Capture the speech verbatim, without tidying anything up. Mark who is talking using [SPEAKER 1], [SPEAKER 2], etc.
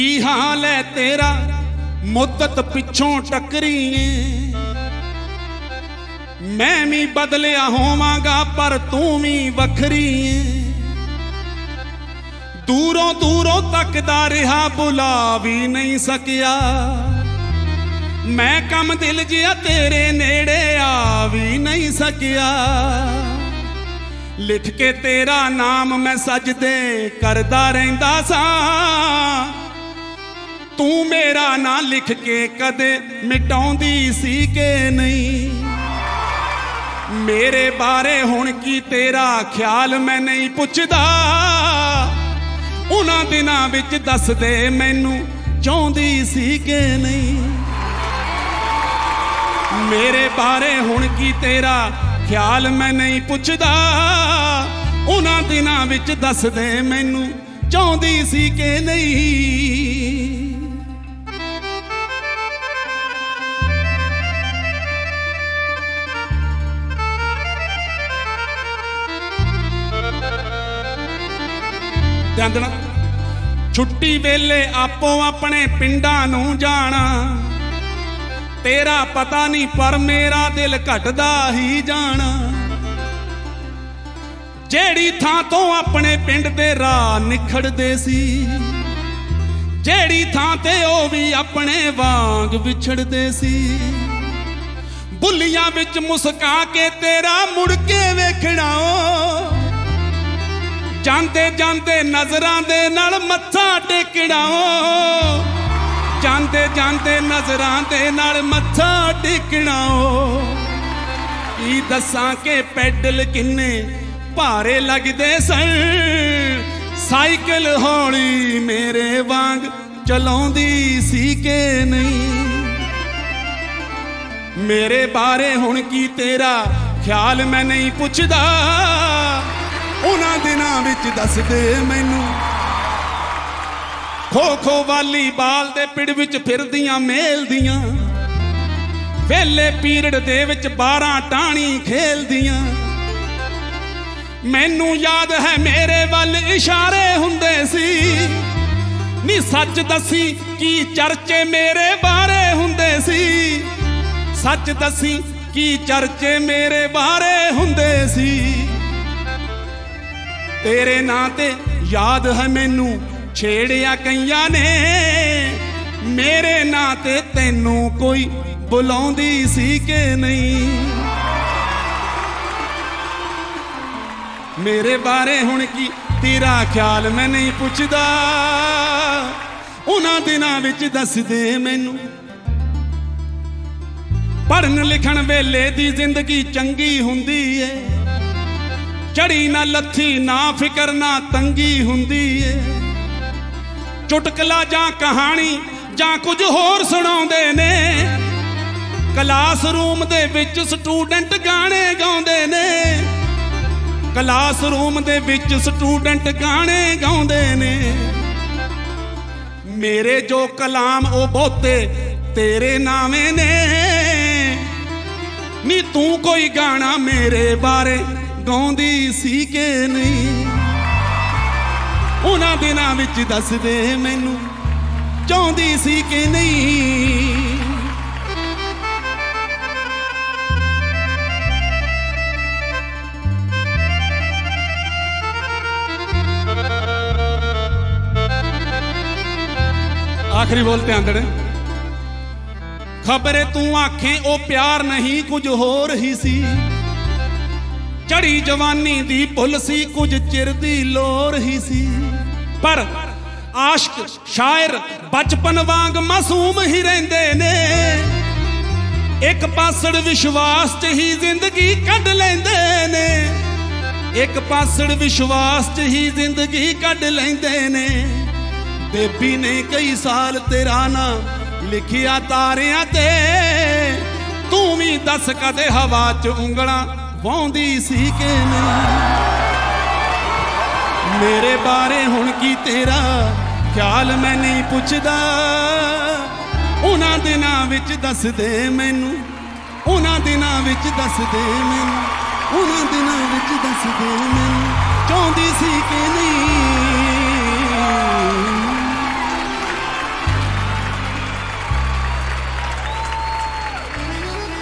[SPEAKER 1] की हाल है तेरा मुद्दत पिछों टकरी मैं भी बदलिया होवांगा पर तू भी वखरी दूरों दूरों तकदा रहा बुला भी नहीं सकिया मैं कम दिल जिया तेरे नेड़े आ भी नहीं सकिया लिख के तेरा नाम मैं सजदे करदा रहिंदा सा तू मेरा ना लिख के कदे मिटाउंदी सी के नहीं मेरे बारे हुण की तेरा ख्याल मैं नहीं पुछदा उन्हां दिनां विच दस दे मैनू चाहुंदी सी के नहीं मेरे बारे हुण की तेरा ख्याल मैं नहीं पुछदा उन्हां दिनां विच दस दे मैनू चाहुंदी सी के नहीं छुट्टी वेले आपो अपने पिंडां नूं जाना तेरा पता नहीं पर मेरा दिल घटदा ही जाना जेड़ी थां तो अपने पिंड दे राह निखड़दे सी जेड़ी थां ते ओ भी अपने वांग विछड़दे सी बुलियां विच मुस्का के तेरा मुड़ के वेखना जांदे जांदे नजरां दे नाल मत्था टेकना जांदे जांदे नजरां दे नाल मत्था टेकना की दसां के पैडल किन्ने भारे लगदे सन साइकिल हौली मेरे वांग चलाउंदी सी के नहीं मेरे बारे हुण की तेरा ख्याल मैं नहीं पुछदा उन्हां दिनां विच दस दे मैनू खो खो वाली बाल दे पिड़ विच फिरदियां मेल दियां वेले पीरियड दे विच बारां टाणी खेलदियां मैनू याद है मेरे वल इशारे हुंदे सी नी सच दसी की चर्चे मेरे बारे हुंदे सी सच दसी की चर्चे मेरे बारे हुंदे सी तेरे नां ते याद है मैनू छेड़िया कईयां ने मेरे नां ते तैनू कोई बुलाउंदी सी के नहीं मेरे बारे हुण की तेरा ख्याल मैं नहीं पुछदा उन्हां दिनां विच दस दे मैनू पढ़न लिखण वेले दी जिंदगी चंगी हुंदी है चढ़ी ना लथी ना फिकर ना तंगी हुंदी है चुटकला जां कहानी जां कुछ होर सुणाउंदे ने क्लास रूम दे विच स्टूडेंट गाने गाउंदे ने क्लास रूम दे विच स्टूडेंट गाने गाउंदे ने मेरे जो कलाम ओ बहुते तेरे नावे ने नी तू कोई गाना मेरे बारे गाउंदी सी के नहीं उन्हां दिनां विच दस दे मैनू चाहुंदी सी के नहीं आखिरी बोलते आंदड़े खबरे तू आखें ओ प्यार नहीं कुछ होर ही सी चढ़ी जवानी दी भुल सी कुछ चिर दी लोर ही सी पर आशिक शायर बचपन वांग मासूम ही रहिंदे ने एक पासड़ विश्वास च ही जिंदगी कढ लैंदे ने एक पासड़ विश्वास च ही जिंदगी कढ लैंदे ने बेबी ने कई साल तेरा ना लिखिया तारियां ते तू भी दस कदे हवा च उंगलां वाउंदी सी के नहीं मेरे बारे हुण की तेरा ख्याल मैं नहीं पुछदा उन्हां दिनां विच दस दे मैनू उन्हां दिनां विच दस दे मैनू उन्हां दिनां विच दस दे मैनू चाहुंदी सी के नहीं